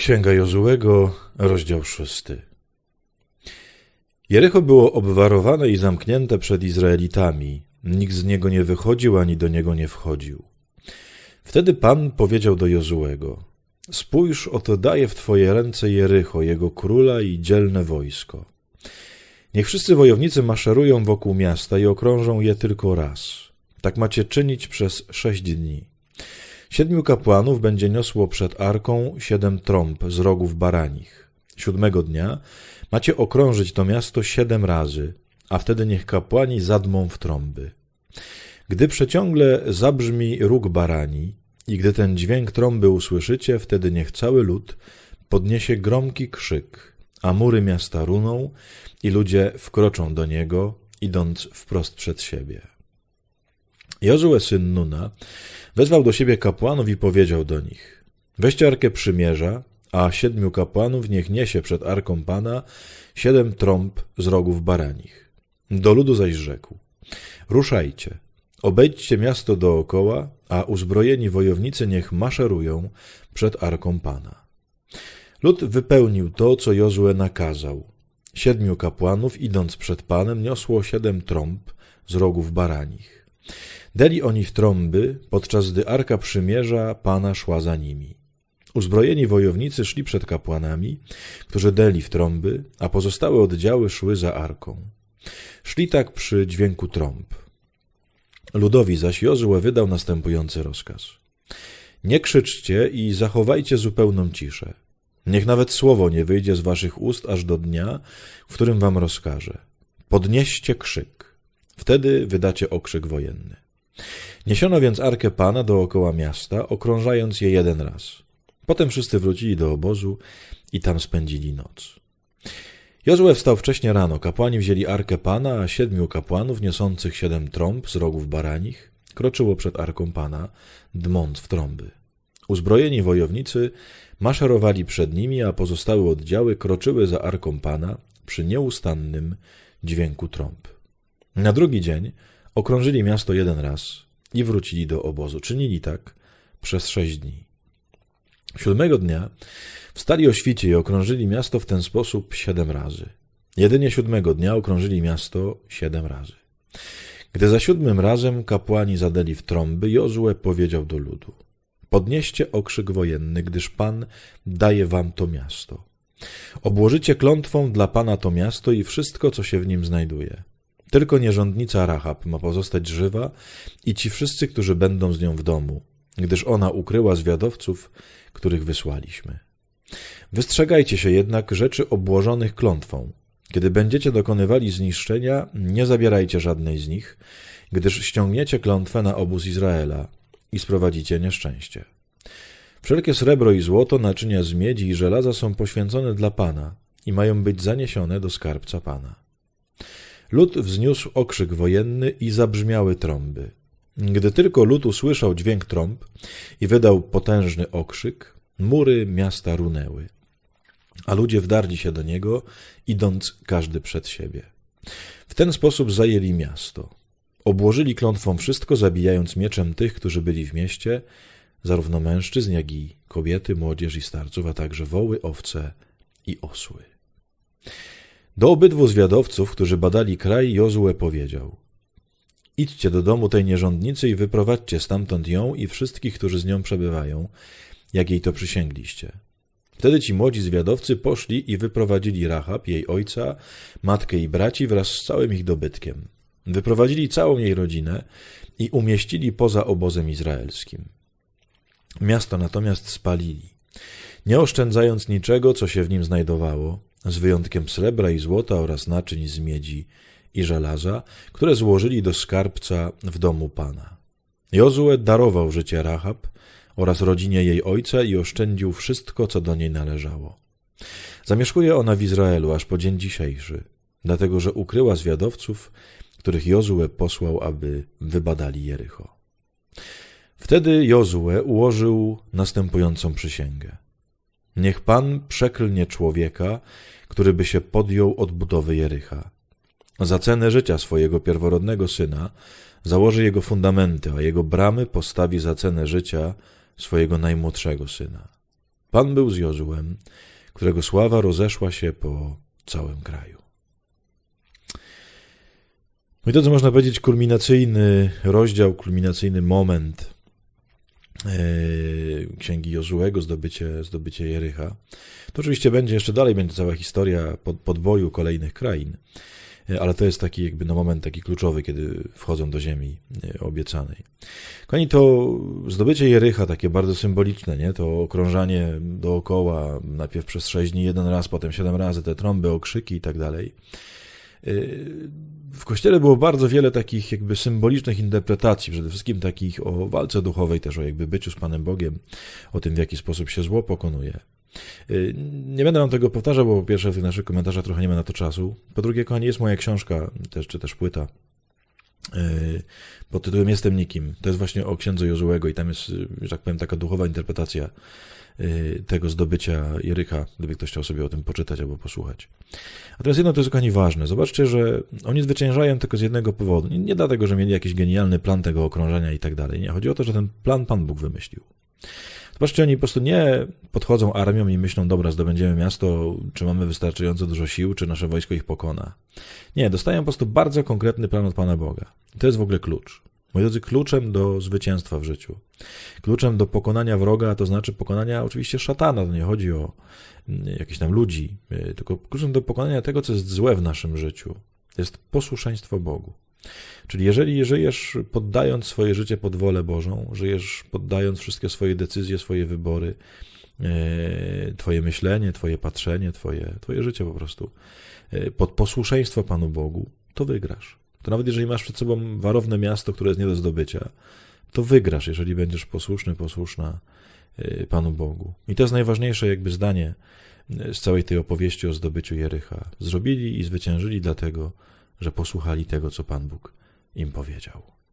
Księga Jozułego, rozdział 6. Jericho było obwarowane i zamknięte przed Izraelitami. Nikt z niego nie wychodził, ani do niego nie wchodził. Wtedy Pan powiedział do Jozułego: spójrz, oto daję w twoje ręce Jericho, jego króla i dzielne wojsko. Niech wszyscy wojownicy maszerują wokół miasta i okrążą je tylko raz. Tak macie czynić przez 6 dni. 7 kapłanów będzie niosło przed arką 7 trąb z rogów baranich. 7 dnia macie okrążyć to miasto 7 razy, a wtedy niech kapłani zadmą w trąby. Gdy przeciągle zabrzmi róg barani i gdy ten dźwięk trąby usłyszycie, wtedy niech cały lud podniesie gromki krzyk, a mury miasta runą i ludzie wkroczą do niego, idąc wprost przed siebie. Jozue syn Nuna wezwał do siebie kapłanów i powiedział do nich: weźcie Arkę Przymierza, a 7 kapłanów niech niesie przed Arką Pana 7 trąb z rogów baranich. Do ludu zaś rzekł: ruszajcie, obejdźcie miasto dookoła, a uzbrojeni wojownicy niech maszerują przed Arką Pana. Lud wypełnił to, co Jozue nakazał. 7 kapłanów, idąc przed Panem, niosło 7 trąb z rogów baranich. Deli oni w trąby, podczas gdy Arka Przymierza Pana szła za nimi. Uzbrojeni wojownicy szli przed kapłanami, którzy deli w trąby, a pozostałe oddziały szły za Arką. Szli tak przy dźwięku trąb. Ludowi zaś Jozue wydał następujący rozkaz: nie krzyczcie i zachowajcie zupełną ciszę. Niech nawet słowo nie wyjdzie z waszych ust aż do dnia, w którym wam rozkażę. Podnieście krzyk. Wtedy wydacie okrzyk wojenny. Niesiono więc Arkę Pana dookoła miasta, okrążając je 1 raz. Potem wszyscy wrócili do obozu i tam spędzili noc. Jozue wstał wcześnie rano. Kapłani wzięli Arkę Pana, a 7 kapłanów niosących 7 trąb z rogów baranich kroczyło przed Arką Pana, dmąc w trąby. Uzbrojeni wojownicy maszerowali przed nimi, a pozostałe oddziały kroczyły za Arką Pana przy nieustannym dźwięku trąb. Na drugi dzień okrążyli miasto 1 raz i wrócili do obozu. Czynili tak przez 6 dni. 7 dnia wstali o świcie i okrążyli miasto w ten sposób 7 razy. Jedynie 7 dnia okrążyli miasto 7 razy. Gdy za 7 razem kapłani zadeli w trąby, Jozue powiedział do ludu: podnieście okrzyk wojenny, gdyż Pan daje wam to miasto. Obłożycie klątwą dla Pana to miasto i wszystko, co się w nim znajduje. Tylko nierządnica Rahab ma pozostać żywa i ci wszyscy, którzy będą z nią w domu, gdyż ona ukryła zwiadowców, których wysłaliśmy. Wystrzegajcie się jednak rzeczy obłożonych klątwą. Kiedy będziecie dokonywali zniszczenia, nie zabierajcie żadnej z nich, gdyż ściągniecie klątwę na obóz Izraela i sprowadzicie nieszczęście. Wszelkie srebro i złoto, naczynia z miedzi i żelaza są poświęcone dla Pana i mają być zaniesione do skarbca Pana. Lud wzniósł okrzyk wojenny i zabrzmiały trąby. Gdy tylko lud usłyszał dźwięk trąb i wydał potężny okrzyk, mury miasta runęły, a ludzie wdarli się do niego, idąc każdy przed siebie. W ten sposób zajęli miasto. Obłożyli klątwą wszystko, zabijając mieczem tych, którzy byli w mieście, zarówno mężczyzn, jak i kobiety, młodzież i starców, a także woły, owce i osły. Do obydwu zwiadowców, którzy badali kraj, Jozue powiedział: idźcie do domu tej nierządnicy i wyprowadźcie stamtąd ją i wszystkich, którzy z nią przebywają, jak jej to przysięgliście. Wtedy ci młodzi zwiadowcy poszli i wyprowadzili Rahab, jej ojca, matkę i braci wraz z całym ich dobytkiem. Wyprowadzili całą jej rodzinę i umieścili poza obozem izraelskim. Miasto natomiast spalili, nie oszczędzając niczego, co się w nim znajdowało, z wyjątkiem srebra i złota oraz naczyń z miedzi i żelaza, które złożyli do skarbca w domu Pana. Jozue darował życie Rahab oraz rodzinie jej ojca i oszczędził wszystko, co do niej należało. Zamieszkuje ona w Izraelu aż po dzień dzisiejszy, dlatego że ukryła zwiadowców, których Jozue posłał, aby wybadali Jericho. Wtedy Jozue ułożył następującą przysięgę: niech Pan przeklnie człowieka, który by się podjął odbudowy Jericha. Za cenę życia swojego pierworodnego syna założy jego fundamenty, a jego bramy postawi za cenę życia swojego najmłodszego syna. Pan był z Jozułem, którego sława rozeszła się po całym kraju. No i to, co można powiedzieć, kulminacyjny rozdział, kulminacyjny moment Księgi Jozułego, zdobycie Jericha. To oczywiście będzie jeszcze dalej, będzie cała historia podboju kolejnych krain, ale to jest taki jakby moment taki kluczowy, kiedy wchodzą do ziemi obiecanej. Kochani, to zdobycie Jericha, takie bardzo symboliczne, nie? To okrążanie dookoła, najpierw przez 6 dni 1 raz, potem 7 razy, te trąby, okrzyki i tak dalej. W Kościele było bardzo wiele takich jakby symbolicznych interpretacji, przede wszystkim takich o walce duchowej, też o jakby byciu z Panem Bogiem, o tym, w jaki sposób się zło pokonuje. Nie będę wam tego powtarzał, bo po pierwsze w tych naszych komentarzach trochę nie ma na to czasu. Po drugie, kochani, jest moja książka, czy też płyta pod tytułem Jestem nikim. To jest właśnie o księdze Jozułego i tam jest, że tak powiem, taka duchowa interpretacja tego zdobycia Jericha, gdyby ktoś chciał sobie o tym poczytać albo posłuchać. A teraz jedno to jest, kochani, ważne. Zobaczcie, że oni zwyciężają tylko z jednego powodu. Nie dlatego, że mieli jakiś genialny plan tego okrążenia i tak dalej. Nie, chodzi o to, że ten plan Pan Bóg wymyślił. Zobaczcie, oni po prostu nie podchodzą armią i myślą, dobra, zdobędziemy miasto, czy mamy wystarczająco dużo sił, czy nasze wojsko ich pokona. Nie, dostają po prostu bardzo konkretny plan od Pana Boga. I to jest w ogóle klucz. Moi drodzy, kluczem do zwycięstwa w życiu, kluczem do pokonania wroga, to znaczy pokonania oczywiście szatana, to nie chodzi o jakichś tam ludzi, tylko kluczem do pokonania tego, co jest złe w naszym życiu, jest posłuszeństwo Bogu. Czyli jeżeli żyjesz poddając swoje życie pod wolę Bożą, żyjesz poddając wszystkie swoje decyzje, swoje wybory, twoje myślenie, twoje patrzenie, twoje życie po prostu pod posłuszeństwo Panu Bogu, to wygrasz. To nawet jeżeli masz przed sobą warowne miasto, które jest nie do zdobycia, to wygrasz, jeżeli będziesz posłuszna Panu Bogu. I to jest najważniejsze jakby zdanie z całej tej opowieści o zdobyciu Jericha. Zrobili i zwyciężyli dlatego, że posłuchali tego, co Pan Bóg im powiedział.